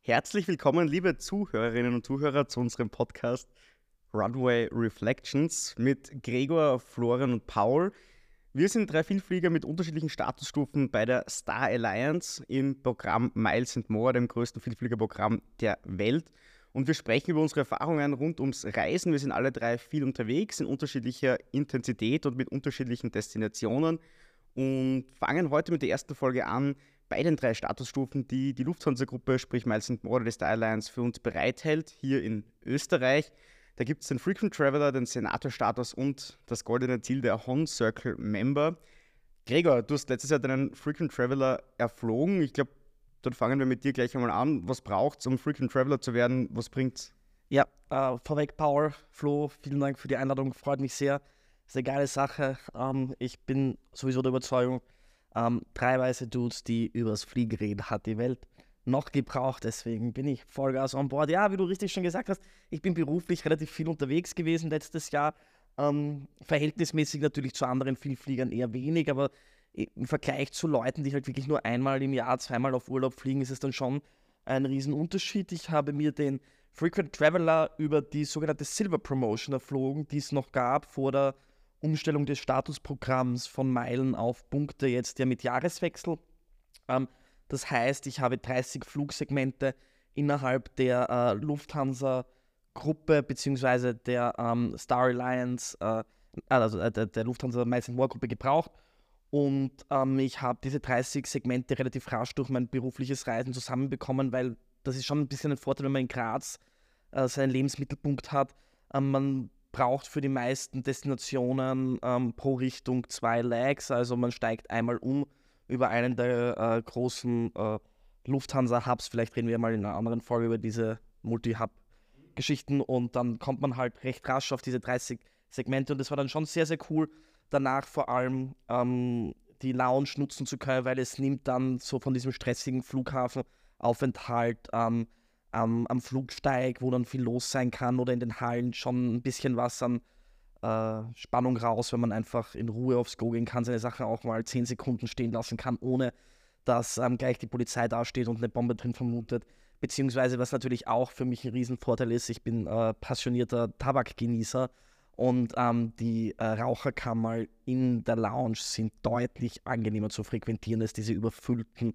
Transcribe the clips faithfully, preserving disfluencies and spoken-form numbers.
Herzlich willkommen, liebe Zuhörerinnen und Zuhörer, zu unserem Podcast Runway Reflections mit Gregor, Florian und Paul. Wir sind drei Vielflieger mit unterschiedlichen Statusstufen bei der Star Alliance im Programm Miles and More, dem größten Vielfliegerprogramm der Welt. Und wir sprechen über unsere Erfahrungen rund ums Reisen. Wir sind alle drei viel unterwegs, in unterschiedlicher Intensität und mit unterschiedlichen Destinationen. Und fangen heute mit der ersten Folge an, bei den drei Statusstufen, die die Lufthansa-Gruppe, sprich Miles and More, die Star Alliance, für uns bereithält, hier in Österreich. Da gibt es den Frequent Traveler, den Senator-Status und das goldene Ziel der Hon Circle Member. Gregor, du hast letztes Jahr deinen Frequent Traveler erflogen. Ich glaube, dann fangen wir mit dir gleich einmal an. Was braucht es, um Frequent Traveler zu werden? Was bringt's? Ja, äh, vorweg Paul, Flo, vielen Dank für die Einladung, freut mich sehr. Das ist eine geile Sache. Ähm, ich bin sowieso der Überzeugung, ähm, drei weiße Dudes, die übers Fliegen reden, hat die Welt noch gebraucht. Deswegen bin ich Vollgas an Bord. Ja, wie du richtig schon gesagt hast, ich bin beruflich relativ viel unterwegs gewesen letztes Jahr. Ähm, verhältnismäßig natürlich zu anderen Vielfliegern eher wenig, aber im Vergleich zu Leuten, die halt wirklich nur einmal im Jahr, zweimal auf Urlaub fliegen, ist es dann schon ein Riesenunterschied. Ich habe mir den Frequent Traveler über die sogenannte Silver Promotion erflogen, die es noch gab vor der Umstellung des Statusprogramms von Meilen auf Punkte, jetzt ja mit Jahreswechsel. Ähm, das heißt, ich habe dreißig Flugsegmente innerhalb der äh, Lufthansa-Gruppe bzw. der ähm, Star Alliance, äh, also äh, der, der Lufthansa Miles and More Gruppe gebraucht. Und ähm, ich habe diese dreißig Segmente relativ rasch durch mein berufliches Reisen zusammenbekommen, weil das ist schon ein bisschen ein Vorteil, wenn man in Graz äh, seinen Lebensmittelpunkt hat. Ähm, man braucht für die meisten Destinationen ähm, pro Richtung zwei Legs, also man steigt einmal um über einen der äh, großen äh, Lufthansa-Hubs. Vielleicht reden wir mal in einer anderen Folge über diese Multi-Hub-Geschichten und dann kommt man halt recht rasch auf diese dreißig Segmente und das war dann schon sehr, sehr cool, danach vor allem ähm, die Lounge nutzen zu können, weil es nimmt dann so von diesem stressigen Flughafenaufenthalt ähm, am, am Flugsteig, wo dann viel los sein kann, oder in den Hallen schon ein bisschen was an äh, Spannung raus, wenn man einfach in Ruhe aufs Go gehen kann, seine Sachen auch mal zehn Sekunden stehen lassen kann, ohne dass ähm, gleich die Polizei dasteht und eine Bombe drin vermutet. Beziehungsweise, was natürlich auch für mich ein Riesenvorteil ist, ich bin äh, passionierter Tabakgenießer. Und ähm, die äh, Raucherkammer in der Lounge sind deutlich angenehmer zu frequentieren als diese überfüllten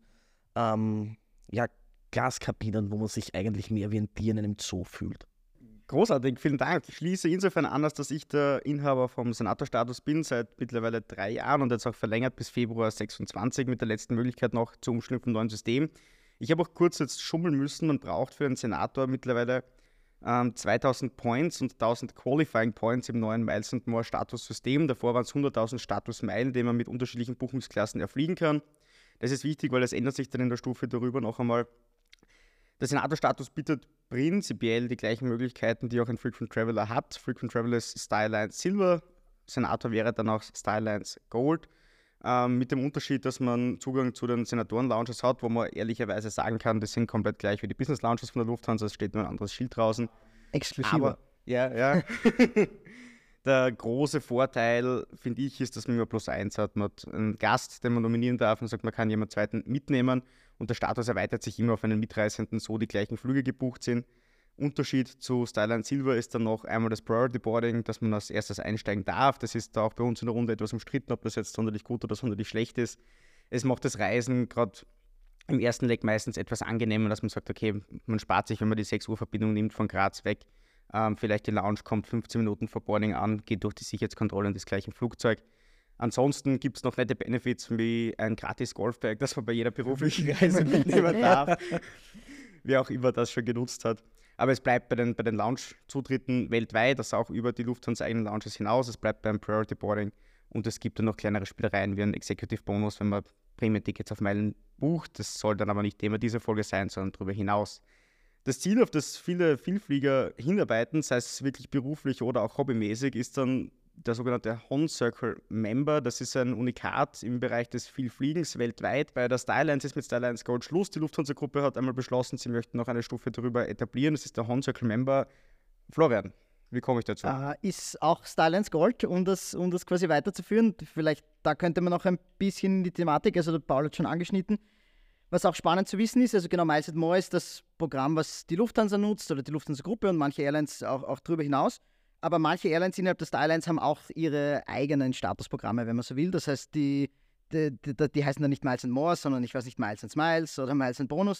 ähm, ja, Glaskabinen, wo man sich eigentlich mehr wie ein Tier in einem Zoo fühlt. Großartig, vielen Dank. Ich schließe insofern an, als dass ich der Inhaber vom Senator-Status bin, seit mittlerweile drei Jahren und jetzt auch verlängert bis Februar sechsundzwanzig mit der letzten Möglichkeit noch zur Umstellung vom neuen System. Ich habe auch kurz jetzt schummeln müssen. Man braucht für einen Senator mittlerweile zweitausend Points und tausend Qualifying Points im neuen Miles and More Statussystem. Davor waren es hunderttausend Statusmeilen, die man mit unterschiedlichen Buchungsklassen erfliegen kann. Das ist wichtig, weil das ändert sich dann in der Stufe darüber noch einmal. Der Senator-Status bietet prinzipiell die gleichen Möglichkeiten, die auch ein Frequent Traveler hat. Frequent Traveler ist Star Alliance Silver, Senator wäre dann auch Star Alliance Gold. Ähm, mit dem Unterschied, dass man Zugang zu den Senatoren-Lounges hat, wo man ehrlicherweise sagen kann, das sind komplett gleich wie die Business-Lounges von der Lufthansa, es steht nur ein anderes Schild draußen. Exklusiver. Aber, ja, ja. Der große Vorteil, finde ich, ist, dass man immer plus eins hat. Man hat einen Gast, den man nominieren darf und sagt, man kann jemanden zweiten mitnehmen und der Status erweitert sich immer auf einen Mitreisenden, so die gleichen Flüge gebucht sind. Unterschied zu Star Alliance Silver ist dann noch einmal das Priority Boarding, dass man als erstes einsteigen darf. Das ist da auch bei uns in der Runde etwas umstritten, ob das jetzt sonderlich gut oder sonderlich schlecht ist. Es macht das Reisen gerade im ersten Leg meistens etwas angenehmer, dass man sagt, okay, man spart sich, wenn man die sechs Uhr Verbindung nimmt von Graz weg. Ähm, vielleicht die Lounge kommt fünfzehn Minuten vor Boarding an, geht durch die Sicherheitskontrolle in das gleiche Flugzeug. Ansonsten gibt es noch nette Benefits wie ein gratis Golfbag, das man bei jeder beruflichen Reise mitnehmen darf. Wer auch immer das schon genutzt hat. Aber es bleibt bei den, bei den Lounge-Zutritten weltweit, das auch über die Lufthansa eigenen Lounges hinaus. Es bleibt beim Priority Boarding und es gibt dann noch kleinere Spielereien wie ein Executive Bonus, wenn man Premium-Tickets auf Meilen bucht. Das soll dann aber nicht Thema dieser Folge sein, sondern darüber hinaus. Das Ziel, auf das viele Vielflieger hinarbeiten, sei es wirklich beruflich oder auch hobbymäßig, ist dann der sogenannte Hon Circle Member. Das ist ein Unikat im Bereich des Vielfliegens weltweit. Bei der Star Alliance ist mit Star Alliance Gold Schluss. Die Lufthansa-Gruppe hat einmal beschlossen, sie möchten noch eine Stufe darüber etablieren. Das ist der Hon Circle Member. Florian, wie komme ich dazu? Uh, ist auch Star Alliance Gold, um das, um das quasi weiterzuführen. Vielleicht, da könnte man noch ein bisschen in die Thematik, also der Paul hat schon angeschnitten. Was auch spannend zu wissen ist, also genau, Miles and More ist das Programm, was die Lufthansa nutzt oder die Lufthansa-Gruppe und manche Airlines auch, auch darüber hinaus. Aber manche Airlines innerhalb der Starlines haben auch ihre eigenen Statusprogramme, wenn man so will. Das heißt, die, die, die, die heißen dann nicht Miles and More, sondern ich weiß nicht, Miles and Smiles oder Miles and Bonus.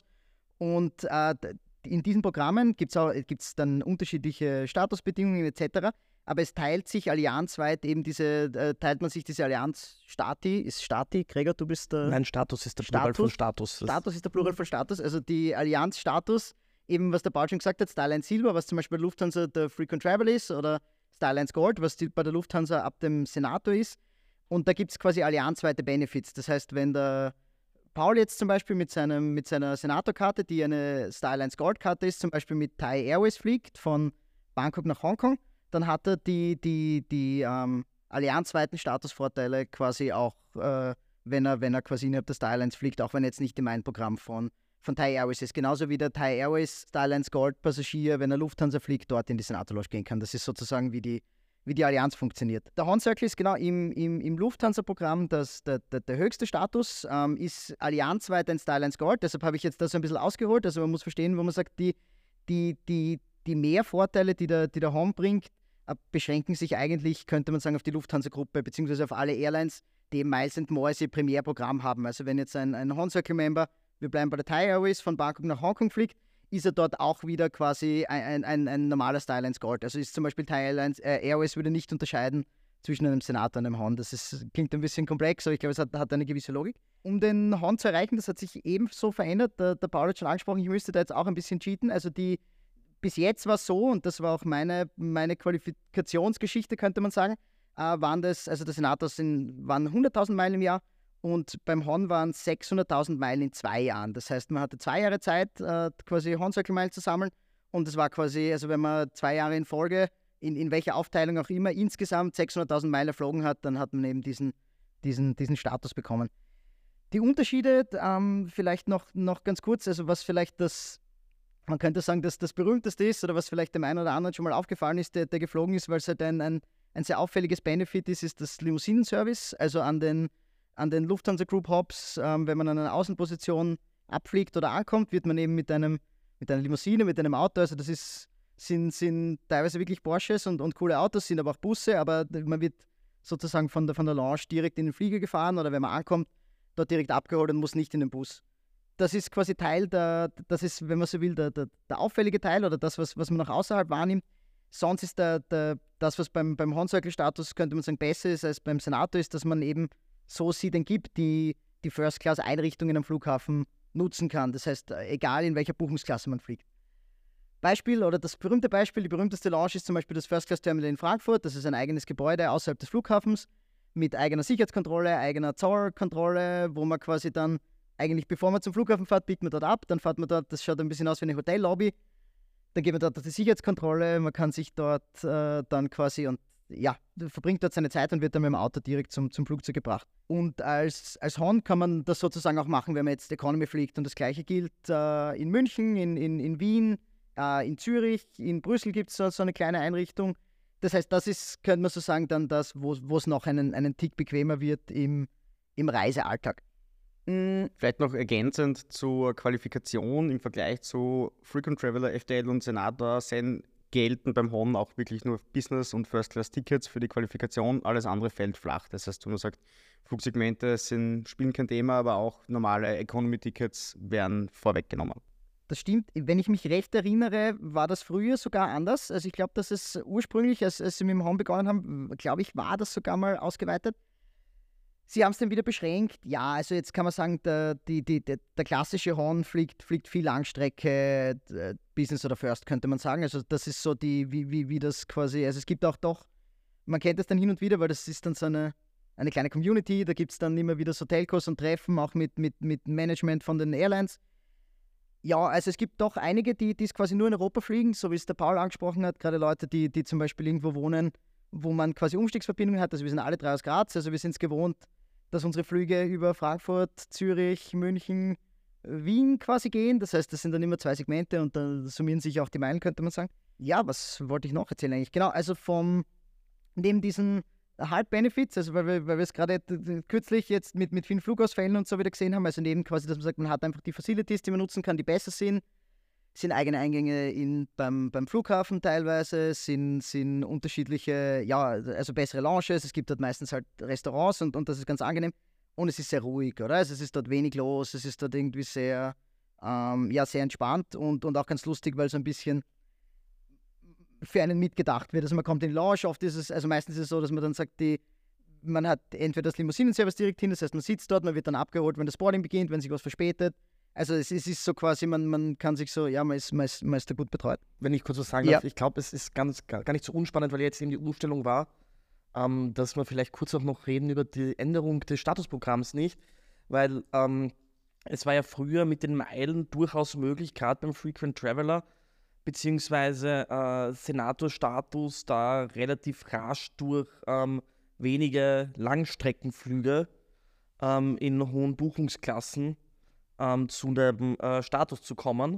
Und äh, in diesen Programmen gibt es dann unterschiedliche Statusbedingungen et cetera. Aber es teilt sich allianzweit eben diese, äh, teilt man sich diese Allianz Stati, ist Stati, Gregor, du bist der... Nein, Status ist der Plural von Status. Status ist der Plural von Status, also die Allianz Status, eben was der Paul schon gesagt hat, Starlines Silber, was zum Beispiel bei Lufthansa der Frequent Travel ist, oder Starlines Gold, was die, bei der Lufthansa ab dem Senator ist. Und da gibt es quasi allianzweite Benefits. Das heißt, wenn der Paul jetzt zum Beispiel mit, seinem, mit seiner Senator-Karte, die eine Starlines Gold-Karte ist, zum Beispiel mit Thai Airways fliegt, von Bangkok nach Hongkong, dann hat er die, die, die ähm, allianzweiten Statusvorteile quasi auch, äh, wenn, er, wenn er quasi innerhalb der Starlines fliegt, auch wenn er jetzt nicht im Ein-Programm von, von Thai Airways ist. Genauso wie der Thai Airways Starlines Gold-Passagier, wenn er Lufthansa fliegt, dort in die Senator Lounge gehen kann. Das ist sozusagen, wie die, wie die Allianz funktioniert. Der Horn Circle ist genau im, im, im Lufthansa-Programm das, der, der, der höchste Status, ähm, ist allianzweit ein Starlines Gold. Deshalb habe ich jetzt das ein bisschen ausgeholt. Also man muss verstehen, wo man sagt, die, die, die, die Mehrvorteile, die der, die der Horn bringt, beschränken sich eigentlich, könnte man sagen, auf die Lufthansa-Gruppe beziehungsweise auf alle Airlines, die eben Miles and More als ihr Primärprogramm haben. Also wenn jetzt ein, ein Horn Circle-Member, wir bleiben bei der Thai Airways, von Bangkok nach Hongkong fliegt, ist er dort auch wieder quasi ein, ein, ein normaler Starlines Gold. Also ist zum Beispiel Thai Airlines, äh, Airways würde nicht unterscheiden zwischen einem Senator und einem Horn. Das ist, klingt ein bisschen komplex, aber ich glaube, es hat, hat eine gewisse Logik. Um den Horn zu erreichen, das hat sich ebenso verändert. Der, der Paul hat schon angesprochen, ich müsste da jetzt auch ein bisschen cheaten. Also die Bis jetzt war es so, und das war auch meine, meine Qualifikationsgeschichte, könnte man sagen, äh, waren das, also der Senator sind, waren hunderttausend Meilen im Jahr und beim Horn waren es sechshunderttausend Meilen in zwei Jahren. Das heißt, man hatte zwei Jahre Zeit, äh, quasi Horn Circle Meilen zu sammeln und es war quasi, also wenn man zwei Jahre in Folge, in, in welcher Aufteilung auch immer, insgesamt sechshunderttausend Meilen erflogen hat, dann hat man eben diesen, diesen, diesen Status bekommen. Die Unterschiede, ähm, vielleicht noch, noch ganz kurz, also was vielleicht das Man könnte sagen, dass das berühmteste ist oder was vielleicht dem einen oder anderen schon mal aufgefallen ist, der, der geflogen ist, weil es halt ein, ein, ein sehr auffälliges Benefit ist, ist das Limousinen-Service. Also an den, an den Lufthansa Group Hubs, ähm, wenn man an einer Außenposition abfliegt oder ankommt, wird man eben mit, einem, mit einer Limousine, mit einem Auto, also das ist, sind, sind teilweise wirklich Porsches und, und coole Autos, sind aber auch Busse, aber man wird sozusagen von der, von der Lounge direkt in den Flieger gefahren oder wenn man ankommt, dort direkt abgeholt und muss nicht in den Bus. Das ist quasi Teil der, das ist, wenn man so will, der, der, der auffällige Teil oder das, was, was man nach außerhalb wahrnimmt. Sonst ist der, der, das, was beim, beim Horn Circle-Status, könnte man sagen, besser ist als beim Senator, ist, dass man eben so sie denn gibt, die die First-Class-Einrichtungen am Flughafen nutzen kann. Das heißt, egal in welcher Buchungsklasse man fliegt. Beispiel oder das berühmte Beispiel, die berühmteste Lounge ist zum Beispiel das First-Class-Terminal in Frankfurt. Das ist ein eigenes Gebäude außerhalb des Flughafens mit eigener Sicherheitskontrolle, eigener Zollkontrolle, wo man quasi dann eigentlich, bevor man zum Flughafen fährt, biegt man dort ab, dann fährt man dort, das schaut ein bisschen aus wie eine Hotellobby, dann geht man dort auf die Sicherheitskontrolle, man kann sich dort äh, dann quasi und ja, verbringt dort seine Zeit und wird dann mit dem Auto direkt zum, zum Flugzeug gebracht. Und als, als Horn kann man das sozusagen auch machen, wenn man jetzt Economy fliegt und das gleiche gilt äh, in München, in, in, in Wien, äh, in Zürich, in Brüssel gibt es so, so eine kleine Einrichtung. Das heißt, das ist, könnte man so sagen, dann das, wo es noch einen, einen Tick bequemer wird im, im Reisealltag. Vielleicht noch ergänzend zur Qualifikation im Vergleich zu Frequent Traveler, F T L und Senator sind gelten beim Horn auch wirklich nur Business- und First-Class-Tickets für die Qualifikation. Alles andere fällt flach. Das heißt, wenn man sagt, Flugsegmente sind, spielen kein Thema, aber auch normale Economy-Tickets werden vorweggenommen. Das stimmt. Wenn ich mich recht erinnere, war das früher sogar anders. Also ich glaube, dass es ursprünglich, als, als sie mit dem Horn begonnen haben, glaube ich, war das sogar mal ausgeweitet. Sie haben es dann wieder beschränkt. Ja, also jetzt kann man sagen, der, die, die, der, der klassische Horn fliegt, fliegt viel Langstrecke, Business oder First, könnte man sagen. Also das ist so die, wie, wie, wie das quasi, also es gibt auch doch, man kennt das dann hin und wieder, weil das ist dann so eine, eine kleine Community, da gibt es dann immer wieder so Telcos und Treffen, auch mit, mit, mit Management von den Airlines. Ja, also es gibt doch einige, die es quasi nur in Europa fliegen, so wie es der Paul angesprochen hat, gerade Leute, die, die zum Beispiel irgendwo wohnen, wo man quasi Umstiegsverbindungen hat. Also wir sind alle drei aus Graz, also wir sind es gewohnt, dass unsere Flüge über Frankfurt, Zürich, München, Wien quasi gehen. Das heißt, das sind dann immer zwei Segmente und da summieren sich auch die Meilen, könnte man sagen. Ja, was wollte ich noch erzählen eigentlich? Genau, also vom, neben diesen halt Benefits, also weil wir, weil wir es gerade kürzlich jetzt mit, mit vielen Flugausfällen und so wieder gesehen haben, also neben quasi, dass man sagt, man hat einfach die Facilities, die man nutzen kann, die besser sind, sind eigene Eingänge in, beim, beim Flughafen teilweise, sind, sind unterschiedliche, ja, also bessere Lounges, es gibt dort meistens halt Restaurants und, und das ist ganz angenehm und es ist sehr ruhig, oder? Also es ist dort wenig los, es ist dort irgendwie sehr, ähm, ja, sehr entspannt und, und auch ganz lustig, weil so ein bisschen für einen mitgedacht wird. Also man kommt in die Lounge, oft ist es, also meistens ist es so, dass man dann sagt, die, man hat entweder das Limousinen-Service direkt hin, das heißt, man sitzt dort, man wird dann abgeholt, wenn das Boarding beginnt, wenn sich was verspätet. Also es ist, es ist so quasi, man, man kann sich so, ja, man ist, man, ist, man ist da gut betreut. Wenn ich kurz was sagen Ja. darf, ich glaube, es ist ganz, gar gar nicht so unspannend, weil jetzt eben die Umstellung war, ähm, dass wir vielleicht kurz auch noch reden über die Änderung des Statusprogramms nicht, weil ähm, es war ja früher mit den Meilen durchaus möglich, gerade beim Frequent Traveler, beziehungsweise äh, Senator-Status da relativ rasch durch ähm, wenige Langstreckenflüge ähm, in hohen Buchungsklassen ähm, zu einem äh, Status zu kommen,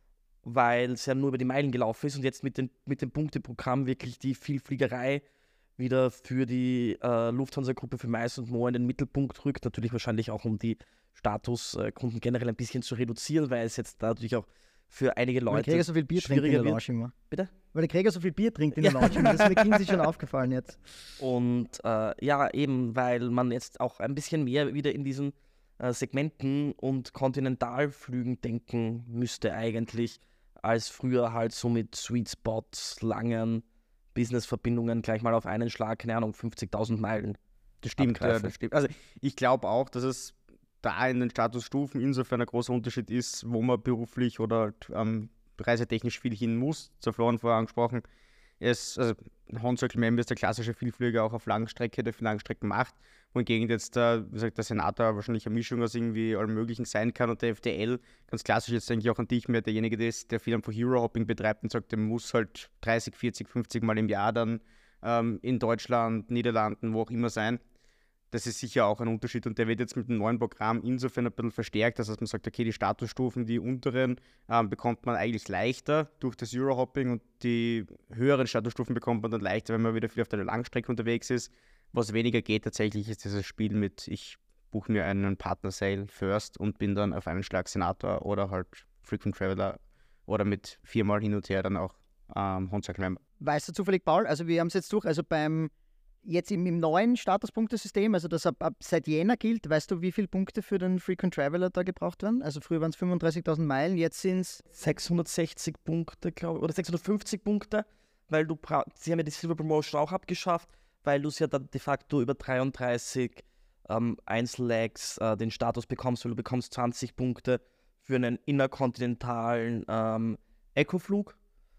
weil es ja nur über die Meilen gelaufen ist und jetzt mit, den, mit dem Punkteprogramm wirklich die Vielfliegerei wieder für die äh, Lufthansa-Gruppe für Mais und More in den Mittelpunkt rückt. Natürlich wahrscheinlich auch, um die Statuskunden äh, generell ein bisschen zu reduzieren, weil es jetzt da natürlich auch für einige Weil der Leute Krieger so viel Bier trinkt in schwieriger der wird. Lounge immer. Bitte? Weil der Krieger so viel Bier trinkt in der Lounge immer. Das ist mir Kinsey schon aufgefallen jetzt. Und äh, ja, eben, weil man jetzt auch ein bisschen mehr wieder in diesen äh, Segmenten und Kontinentalflügen denken müsste eigentlich, als früher halt so mit Sweet Spots, langen Business-Verbindungen gleich mal auf einen Schlag, keine Ahnung, fünfzigtausend Meilen. Das stimmt, ja, abgreifen. das stimmt. Also ich glaube auch, dass es da in den Statusstufen insofern ein großer Unterschied ist, wo man beruflich oder halt, ähm, reisetechnisch viel hin muss. Zur Florian vorher angesprochen. Es, also Horn-Circle Member ist der klassische Vielflieger auch auf Langstrecke, der für Langstrecken macht. Wohingegen jetzt der, wie gesagt, der Senator wahrscheinlich eine Mischung aus irgendwie allem Möglichen sein kann und der F D L, ganz klassisch jetzt denke ich auch an dich, mehr derjenige, der, ist, der viel einfach Hero-Hopping betreibt und sagt, der muss halt dreißig, vierzig, fünfzig Mal im Jahr dann ähm, in Deutschland, Niederlanden, wo auch immer sein. Das ist sicher auch ein Unterschied und der wird jetzt mit dem neuen Programm insofern ein bisschen verstärkt, dass man sagt, okay, die Statusstufen, die unteren, ähm, bekommt man eigentlich leichter durch das Euro-Hopping und die höheren Statusstufen bekommt man dann leichter, wenn man wieder viel auf der Langstrecke unterwegs ist. Was weniger geht tatsächlich, ist dieses Spiel mit, ich buche mir einen Partner-Sale first und bin dann auf einen Schlag Senator oder halt Frequent Traveler oder mit viermal hin und her dann auch ähm, Horn-Circle Member. Weißt du zufällig, Paul, also wir haben es jetzt durch, also beim jetzt im, im neuen Statuspunktesystem, also das ab, ab seit Jänner gilt, weißt du, wie viele Punkte für den Frequent Traveler da gebraucht werden? Also früher waren es fünfunddreißigtausend Meilen, jetzt sind es sechshundertsechzig Punkte, glaube ich, oder sechshundertfünfzig Punkte, weil du bra- sie haben ja die Silver Promotion auch abgeschafft, weil du es ja dann de facto über dreiunddreißig ähm, Einzellegs äh, den Status bekommst, weil du bekommst zwanzig Punkte für einen innerkontinentalen ähm, Ecoflug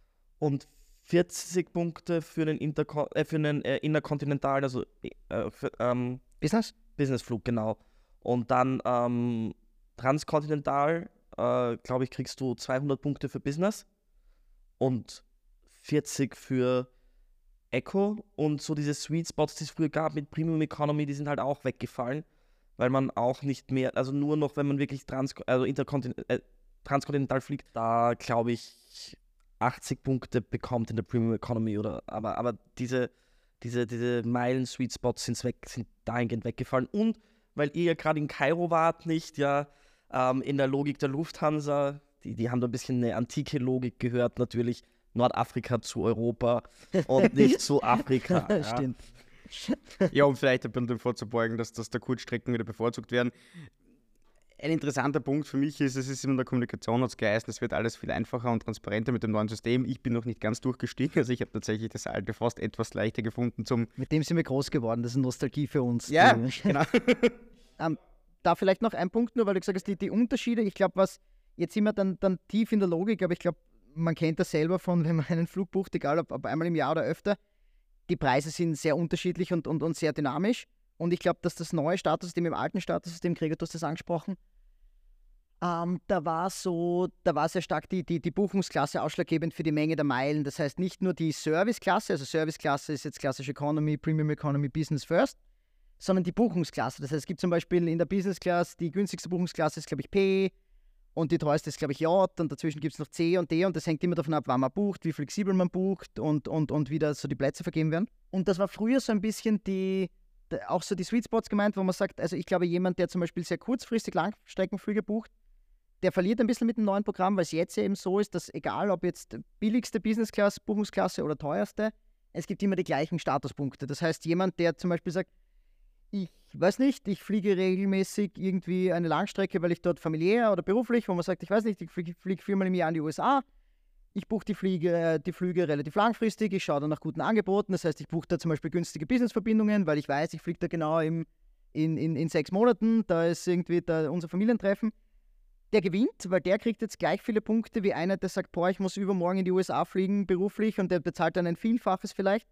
und vierzig Punkte für einen, Interko- äh, für einen äh, innerkontinentalen, also äh, für, ähm, Business? Businessflug, genau. Und dann ähm, transkontinental, äh, glaube ich, kriegst du zweihundert Punkte für Business und vierzig für Eco. Und so diese Sweet Spots, die es früher gab mit Premium Economy, die sind halt auch weggefallen, weil man auch nicht mehr, also nur noch, wenn man wirklich trans, also interkontin- äh, transkontinental fliegt, da glaube ich achtzig Punkte bekommt in der Premium Economy oder aber, aber diese, diese, diese Meilen-Sweet Spots sind, weg, sind dahingehend weggefallen. Und weil ihr ja gerade in Kairo wart, nicht, ja, ähm, in der Logik der Lufthansa, die, die haben da ein bisschen eine antike Logik gehört, natürlich Nordafrika zu Europa und nicht zu Afrika. Ja. Stimmt. Ja, um vielleicht ein bisschen dem vorzubeugen, dass, dass da Kurzstrecken wieder bevorzugt werden. Ein interessanter Punkt für mich ist, es ist in der Kommunikation, hat es geheißen, es wird alles viel einfacher und transparenter mit dem neuen System. Ich bin noch nicht ganz durchgestiegen, also ich habe tatsächlich das alte fast etwas leichter gefunden zum... Mit dem sind wir groß geworden, das ist Nostalgie für uns. Ja, Die- genau. ähm, da vielleicht noch ein Punkt nur, weil du gesagt hast, die, die Unterschiede, ich glaube, was, jetzt sind wir dann, dann tief in der Logik, aber ich glaube, man kennt das selber von, wenn man einen Flug bucht, egal ob, ob einmal im Jahr oder öfter, die Preise sind sehr unterschiedlich und, und, und sehr dynamisch. Und ich glaube, dass das neue Statussystem im alten Statussystem, Gregor, du hast das angesprochen, ähm, da war so, da war sehr stark die, die, die Buchungsklasse ausschlaggebend für die Menge der Meilen. Das heißt nicht nur die Serviceklasse, also Serviceklasse ist jetzt klassisch Economy, Premium Economy, Business First, sondern die Buchungsklasse. Das heißt, es gibt zum Beispiel in der Business Class, die günstigste Buchungsklasse ist, glaube ich, P Und die teuerste ist, glaube ich, J, und dazwischen gibt es noch C und D, und das hängt immer davon ab, wann man bucht, wie flexibel man bucht und, und, und wie da so die Plätze vergeben werden. Und das war früher so ein bisschen die, auch so die Sweet Spots gemeint, wo man sagt, also ich glaube, jemand, der zum Beispiel sehr kurzfristig Langstreckenflüge bucht, der verliert ein bisschen mit dem neuen Programm, weil es jetzt ja eben so ist, dass egal, ob jetzt billigste Business-Class, Buchungsklasse oder teuerste, es gibt immer die gleichen Statuspunkte. Das heißt, jemand, der zum Beispiel sagt, ich weiß nicht, ich fliege regelmäßig irgendwie eine Langstrecke, weil ich dort familiär oder beruflich, wo man sagt, ich weiß nicht, ich fliege, fliege viermal im Jahr in die U S A, ich buche die, Fliege, die Flüge relativ langfristig, ich schaue dann nach guten Angeboten, das heißt, ich buche da zum Beispiel günstige Businessverbindungen, weil ich weiß, ich fliege da genau im, in, in, in sechs Monaten, da ist irgendwie da unser Familientreffen. Der gewinnt, weil der kriegt jetzt gleich viele Punkte wie einer, der sagt, boah, ich muss übermorgen in die U S A fliegen, beruflich, und der bezahlt dann ein Vielfaches vielleicht.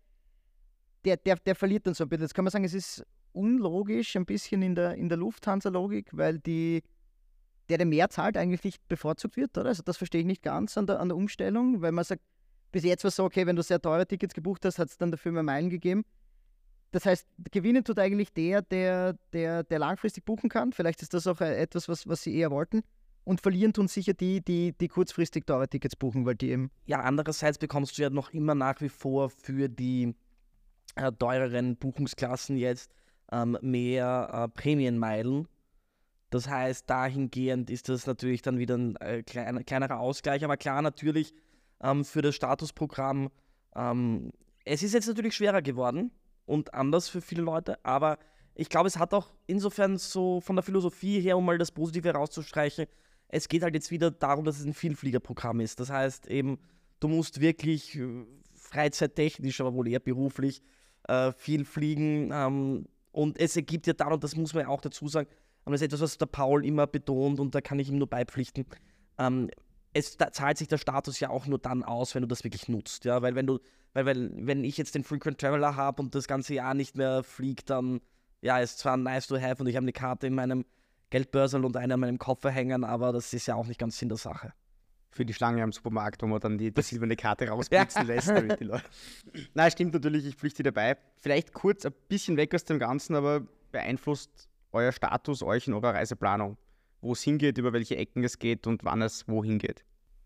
Der, der, der verliert dann so ein bisschen. Jetzt kann man sagen, es ist unlogisch ein bisschen in der, in der Lufthansa-Logik, weil die, der, der mehr zahlt, eigentlich nicht bevorzugt wird, oder? Also das verstehe ich nicht ganz an der, an der Umstellung, weil man sagt, bis jetzt war es so, okay, wenn du sehr teure Tickets gebucht hast, hat es dann dafür mehr Meilen gegeben. Das heißt, gewinnen tut eigentlich der, der, der, der langfristig buchen kann. Vielleicht ist das auch etwas, was, was sie eher wollten. Und verlieren tun sicher die, die, die kurzfristig teure Tickets buchen, weil die eben... Ja, andererseits bekommst du ja noch immer nach wie vor für die äh, teureren Buchungsklassen jetzt ähm, mehr äh, Prämienmeilen. Das heißt, dahingehend ist das natürlich dann wieder ein äh, klein, kleinerer Ausgleich. Aber klar, natürlich ähm, für das Statusprogramm, ähm, es ist jetzt natürlich schwerer geworden und anders für viele Leute, aber ich glaube, es hat auch insofern so von der Philosophie her, um mal das Positive herauszustreichen, es geht halt jetzt wieder darum, dass es ein Vielfliegerprogramm ist. Das heißt eben, du musst wirklich äh, freizeittechnisch, aber wohl eher beruflich, äh, viel fliegen. Ähm, und es ergibt ja dann, und das muss man ja auch dazu sagen, und das ist etwas, was der Paul immer betont, und da kann ich ihm nur beipflichten, ähm, es da zahlt sich der Status ja auch nur dann aus, wenn du das wirklich nutzt. Ja? Weil wenn du, weil, weil, wenn ich jetzt den Frequent Traveler habe und das ganze Jahr nicht mehr fliege, dann ja, ist zwar nice to have und ich habe eine Karte in meinem Geldbörsel und einer in meinem Koffer hängen, aber das ist ja auch nicht ganz Sinn der Sache. Für die Schlange am Supermarkt, wo man dann die, die silberne Karte rausblitzen lässt, damit die Leute... Nein, stimmt natürlich, ich pflichte dabei. Vielleicht kurz ein bisschen weg aus dem Ganzen, aber beeinflusst euer Status euch in eurer Reiseplanung? Wo es hingeht, über welche Ecken es geht und wann es wohin geht?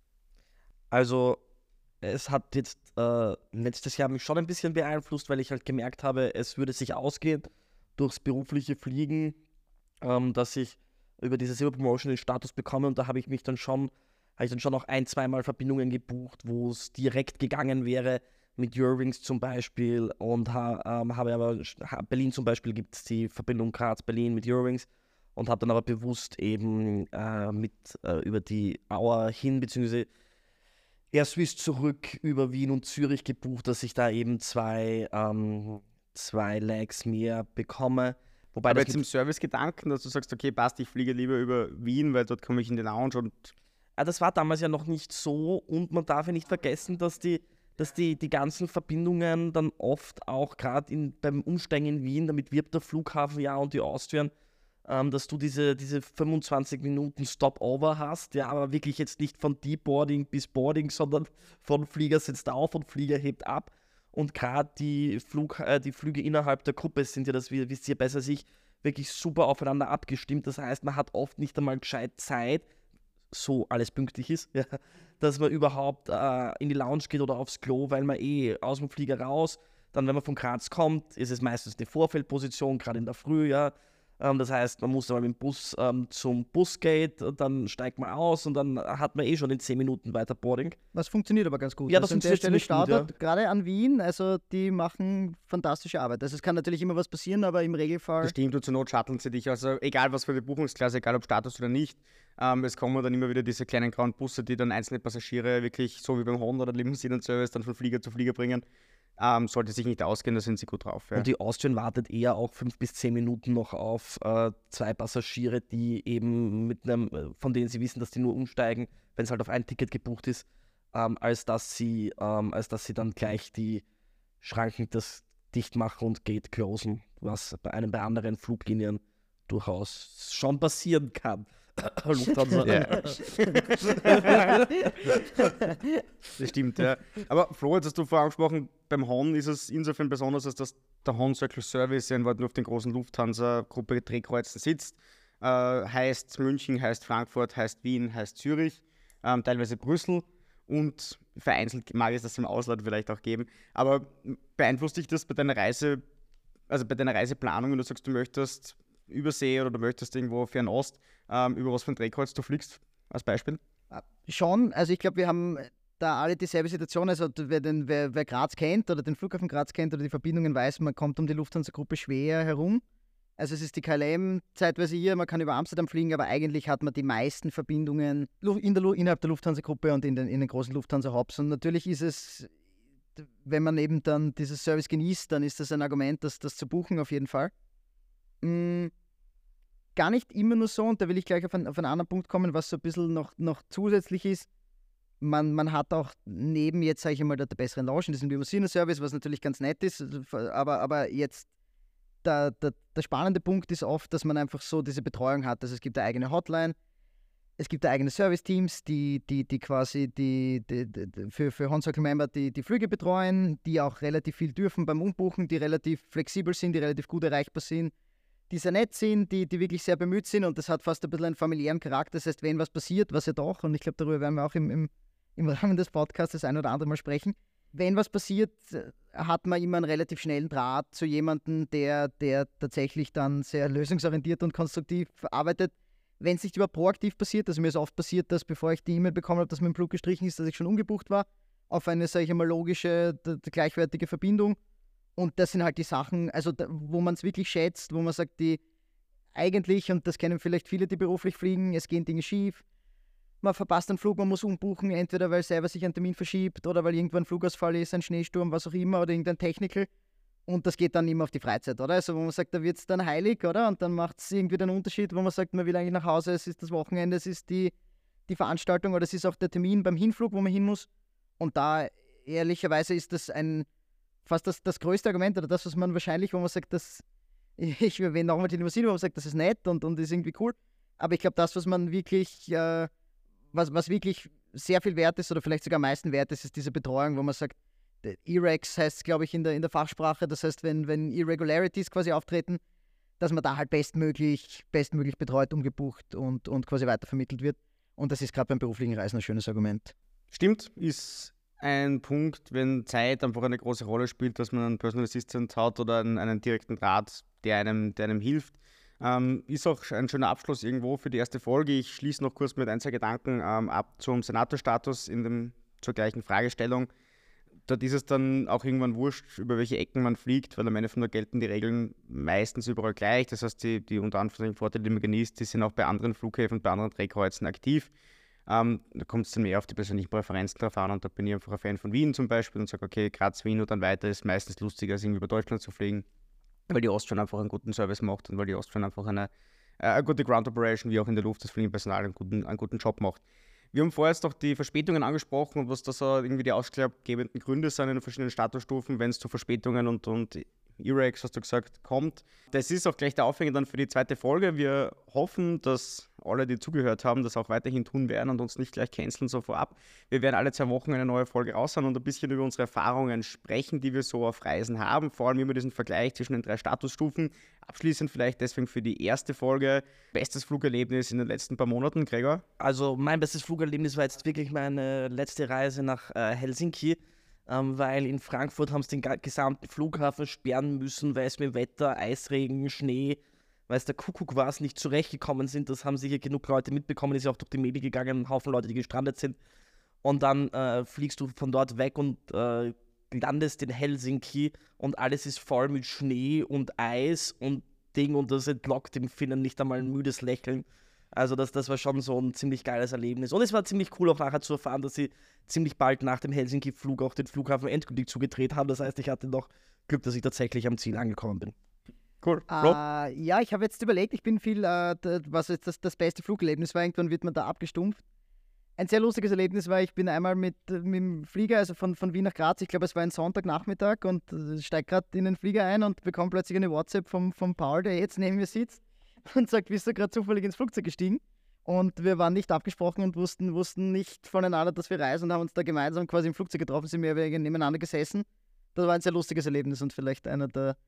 Also, es hat jetzt äh, letztes Jahr mich schon ein bisschen beeinflusst, weil ich halt gemerkt habe, es würde sich ausgehen durchs berufliche Fliegen, ähm, dass ich über diese Silver Promotion den Status bekomme, und da habe ich mich dann schon, habe ich dann schon auch ein, zweimal Verbindungen gebucht, wo es direkt gegangen wäre, mit Eurowings zum Beispiel, und ha, ähm, habe aber, ha, Berlin zum Beispiel gibt es die Verbindung Graz-Berlin mit Eurowings, und habe dann aber bewusst eben äh, mit äh, über die Auer hin, beziehungsweise Air Swiss zurück über Wien und Zürich gebucht, dass ich da eben zwei, ähm, zwei Legs mehr bekomme. Wobei aber das jetzt im Service-Gedanken, dass du sagst, okay, passt, ich fliege lieber über Wien, weil dort komme ich in die Lounge und... Ah, das war damals ja noch nicht so, und man darf ja nicht vergessen, dass die, dass die, die ganzen Verbindungen dann oft auch gerade beim Umsteigen in Wien, damit wirbt der Flughafen ja und die Austrian, ähm, dass du diese, diese fünfundzwanzig Minuten Stopover hast, ja, aber wirklich jetzt nicht von Deboarding bis Boarding, sondern von Flieger setzt auf und Flieger hebt ab. Und gerade die, Flug, äh, die Flüge innerhalb der Gruppe sind ja, das wisst ihr besser als ich, wirklich super aufeinander abgestimmt. Das heißt, man hat oft nicht einmal gescheit Zeit, so alles pünktlich ist, ja, dass man überhaupt äh, in die Lounge geht oder aufs Klo, weil man eh aus dem Flieger raus, dann wenn man von Graz kommt, ist es meistens eine Vorfeldposition, gerade in der Früh, ja. Ähm, das heißt, man muss dann mit dem Bus ähm, zum Busgate, dann steigt man aus und dann hat man eh schon in zehn Minuten weiter Boarding. Das funktioniert aber ganz gut. Ja, das also an der Stelle funktioniert ziemlich gut, startet, gerade an Wien, also die machen fantastische Arbeit. Also es kann natürlich immer was passieren, aber im Regelfall... Das stimmt, und zur Not shutteln sie dich, also egal was für eine Buchungsklasse, egal ob Status oder nicht, ähm, es kommen dann immer wieder diese kleinen grauen Busse, die dann einzelne Passagiere wirklich, so wie beim Honda oder Limousinen-Service, dann von Flieger zu Flieger bringen. Ähm, sollte sich nicht ausgehen, da sind sie gut drauf. Ja. Und die Austrian wartet eher auch fünf bis zehn Minuten noch auf äh, zwei Passagiere, die eben mit einem, von denen sie wissen, dass die nur umsteigen, wenn es halt auf ein Ticket gebucht ist, ähm, als dass sie, ähm, als dass sie dann gleich die Schranken das dicht machen und Gate closen, was bei einem bei anderen Fluglinien durchaus schon passieren kann. Lufthansa. Ja. Das stimmt, ja. Aber Flo, jetzt hast du vorher angesprochen, beim Hon ist es insofern besonders, als dass der Hon Circle Service ja in Wort nur auf den großen Lufthansa-Gruppe Drehkreuzen sitzt. Äh, heißt München, heißt Frankfurt, heißt Wien, heißt Zürich, ähm, teilweise Brüssel und vereinzelt mag es das im Ausland vielleicht auch geben. Aber beeinflusst dich das bei deiner Reise, also bei deiner Reiseplanung, wenn du sagst, du möchtest Übersee oder du möchtest irgendwo Fernost, ähm, über was für ein Drehkreuz du fliegst, als Beispiel? Schon, also ich glaube, wir haben da alle dieselbe Situation. Also wer, den, wer, wer Graz kennt oder den Flughafen Graz kennt oder die Verbindungen weiß, man kommt um die Lufthansa-Gruppe schwer herum. Also es ist die K L M zeitweise hier, man kann über Amsterdam fliegen, aber eigentlich hat man die meisten Verbindungen in der, innerhalb der Lufthansa-Gruppe und in den, in den großen Lufthansa-Hubs. Und natürlich ist es, wenn man eben dann dieses Service genießt, dann ist das ein Argument, das, das zu buchen auf jeden Fall. Mhm. Gar nicht immer nur so, und da will ich gleich auf, ein, auf einen anderen Punkt kommen, was so ein bisschen noch, noch zusätzlich ist. Man, man hat auch neben jetzt, sage ich einmal, der, der besseren Lounge, diesem Limousine-Service, was natürlich ganz nett ist, aber, aber jetzt der, der, der spannende Punkt ist oft, dass man einfach so diese Betreuung hat. Also es gibt eine eigene Hotline, es gibt eigene Service-Teams, die, die, die quasi die, die, die, für, für Horn-Circle-Member die, die Flüge betreuen, die auch relativ viel dürfen beim Umbuchen, die relativ flexibel sind, die relativ gut erreichbar sind, die sehr nett sind, die, die wirklich sehr bemüht sind, und das hat fast ein bisschen einen familiären Charakter. Das heißt, wenn was passiert, was ja doch, und ich glaube, darüber werden wir auch im, im, im Rahmen des Podcasts das ein oder andere Mal sprechen, wenn was passiert, hat man immer einen relativ schnellen Draht zu jemandem, der, der tatsächlich dann sehr lösungsorientiert und konstruktiv arbeitet. Wenn es nicht über proaktiv passiert, also mir ist oft passiert, dass bevor ich die E-Mail bekommen habe, dass mein Flug gestrichen ist, dass ich schon umgebucht war, auf eine, sage ich einmal, logische, d- d- gleichwertige Verbindung. Und das sind halt die Sachen, also da, wo man es wirklich schätzt, wo man sagt, die eigentlich, und das kennen vielleicht viele, die beruflich fliegen, es gehen Dinge schief, man verpasst einen Flug, man muss umbuchen, entweder weil selber sich ein Termin verschiebt oder weil irgendwann ein Flugausfall ist, ein Schneesturm, was auch immer, oder irgendein Technical. Und das geht dann immer auf die Freizeit, oder? Also wo man sagt, da wird es dann heilig, oder? Und dann macht es irgendwie den Unterschied, wo man sagt, man will eigentlich nach Hause, es ist das Wochenende, es ist die, die Veranstaltung oder es ist auch der Termin beim Hinflug, wo man hin muss. Und da, ehrlicherweise, ist das ein fast das, das größte Argument, oder das, was man wahrscheinlich, wo man sagt, dass ich erwähne nochmal die Limousine, wo man sagt, das ist nett und, und ist irgendwie cool. Aber ich glaube, das, was man wirklich, äh, was, was wirklich sehr viel wert ist oder vielleicht sogar am meisten wert ist, ist diese Betreuung, wo man sagt, E R E X heißt, glaube ich, in der, in der Fachsprache, das heißt, wenn, wenn Irregularities quasi auftreten, dass man da halt bestmöglich, bestmöglich betreut, umgebucht und, und quasi weitervermittelt wird. Und das ist gerade beim beruflichen Reisen ein schönes Argument. Stimmt, ist ein Punkt, wenn Zeit einfach eine große Rolle spielt, dass man einen Personal Assistant hat oder einen, einen direkten Draht, der einem, der einem hilft. Ähm, ist auch ein schöner Abschluss irgendwo für die erste Folge. Ich schließe noch kurz mit ein, zwei Gedanken ähm, ab zum Senatorstatus in dem, zur gleichen Fragestellung. Dort ist es dann auch irgendwann wurscht, über welche Ecken man fliegt, weil am Ende von der gelten die Regeln meistens überall gleich. Das heißt, die, die unter Anführungszeichen Vorteile, die man genießt, die sind auch bei anderen Flughäfen und bei anderen Drehkreuzen aktiv. Ähm, da kommt es dann mehr auf die persönlichen Präferenzen drauf an, und da bin ich einfach ein Fan von Wien zum Beispiel und sage, okay, Graz, Wien und dann weiter ist meistens lustiger, als irgendwie über Deutschland zu fliegen, weil die Austrian einfach einen guten Service macht und weil die Austrian einfach eine, äh, eine gute Ground Operation, wie auch in der Luft das Fliegenpersonal einen guten, einen guten Job macht. Wir haben vorher jetzt noch die Verspätungen angesprochen und was da so irgendwie die ausschlaggebenden Gründe sind in den verschiedenen Statusstufen, wenn es zu Verspätungen und, und E R E X, hast du gesagt, kommt. Das ist auch gleich der Aufhänger dann für die zweite Folge. Wir hoffen, dass alle, die zugehört haben, das auch weiterhin tun werden und uns nicht gleich canceln so vorab. Wir werden alle zwei Wochen eine neue Folge raushauen und ein bisschen über unsere Erfahrungen sprechen, die wir so auf Reisen haben, vor allem über diesen Vergleich zwischen den drei Statusstufen. Abschließend vielleicht deswegen für die erste Folge, bestes Flugerlebnis in den letzten paar Monaten, Gregor? Also mein bestes Flugerlebnis war jetzt wirklich meine letzte Reise nach äh, Helsinki, ähm, weil in Frankfurt haben sie den ga- gesamten Flughafen sperren müssen, weil es mit Wetter, Eisregen, Schnee, weil es der Kuckuck war, es nicht zurechtgekommen sind. Das haben sicher genug Leute mitbekommen, ist ja auch durch die Medien gegangen, ein Haufen Leute, die gestrandet sind. Und dann äh, fliegst du von dort weg und äh, landest in Helsinki und alles ist voll mit Schnee und Eis und Ding, und das entlockt dem Finnen nicht einmal ein müdes Lächeln. Also das, das war schon so ein ziemlich geiles Erlebnis. Und es war ziemlich cool auch nachher zu erfahren, dass sie ziemlich bald nach dem Helsinki-Flug auch den Flughafen endgültig zugedreht haben. Das heißt, ich hatte noch Glück, dass ich tatsächlich am Ziel angekommen bin. Cool. Rob? Äh, ja, ich habe jetzt überlegt, ich bin viel, äh, d- was jetzt das, das beste Flugerlebnis war, irgendwann wird man da abgestumpft. Ein sehr lustiges Erlebnis war, ich bin einmal mit, äh, mit dem Flieger, also von, von Wien nach Graz, ich glaube, es war ein Sonntagnachmittag, und äh, steige gerade in den Flieger ein und bekomme plötzlich eine WhatsApp vom, vom Paul, der jetzt neben mir sitzt, und sagt, bist du gerade zufällig ins Flugzeug gestiegen? Und wir waren nicht abgesprochen und wussten, wussten nicht voneinander, dass wir reisen, und haben uns da gemeinsam quasi im Flugzeug getroffen, sind mehr oder weniger nebeneinander gesessen. Das war ein sehr lustiges Erlebnis und vielleicht einer der,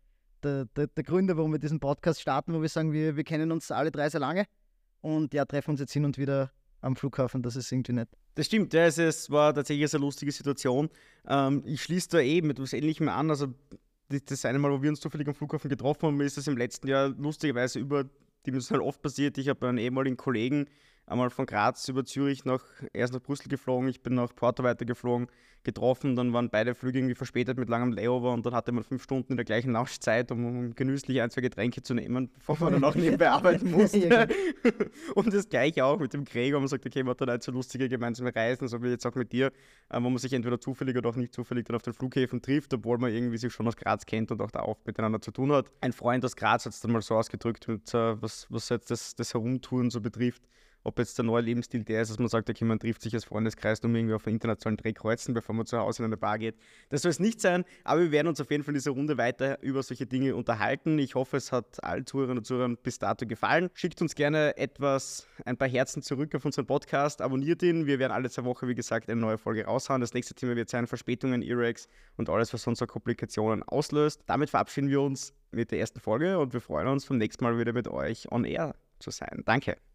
der, der, der Gründe, warum wir diesen Podcast starten, wo wir sagen, wir, wir kennen uns alle drei sehr lange und ja, treffen uns jetzt hin und wieder am Flughafen, das ist irgendwie nett. Das stimmt, ja, es, es war tatsächlich eine sehr lustige Situation. Ähm, ich schließe da eben mit etwas Ähnlichem an. Also das, das eine Mal, wo wir uns zufällig am Flughafen getroffen haben, ist das im letzten Jahr lustigerweise über dimensional oft passiert. Ich habe einen ehemaligen Kollegen einmal von Graz über Zürich nach, erst nach Brüssel geflogen, ich bin nach Porto weitergeflogen, getroffen, dann waren beide Flüge irgendwie verspätet mit langem Layover und dann hatte man fünf Stunden in der gleichen Launchzeit, um, um genüsslich ein, zwei Getränke zu nehmen, bevor man dann auch nebenbei arbeiten musste. Und das gleiche auch mit dem Gregor, man sagt, okay, man hat dann halt so lustige gemeinsame Reisen, so wie jetzt auch mit dir, äh, wo man sich entweder zufällig oder auch nicht zufällig dann auf den Flughäfen trifft, obwohl man irgendwie sich schon aus Graz kennt und auch da oft miteinander zu tun hat. Ein Freund aus Graz hat es dann mal so ausgedrückt, mit, äh, was, was jetzt das, das Herumtouren so betrifft, ob jetzt der neue Lebensstil der ist, dass man sagt, okay, man trifft sich als Freundeskreis, um irgendwie auf einen internationalen Dreh kreuzen, bevor man zu Hause in eine Bar geht. Das soll es nicht sein, aber wir werden uns auf jeden Fall in dieser Runde weiter über solche Dinge unterhalten. Ich hoffe, es hat allen Zuhörerinnen und Zuhörern bis dato gefallen. Schickt uns gerne etwas, ein paar Herzen zurück auf unseren Podcast, abonniert ihn. Wir werden alle zwei Wochen, wie gesagt, eine neue Folge raushauen. Das nächste Thema wird sein Verspätungen, E-Rex und alles, was sonst so Komplikationen auslöst. Damit verabschieden wir uns mit der ersten Folge und wir freuen uns, beim nächsten Mal wieder mit euch on air zu sein. Danke.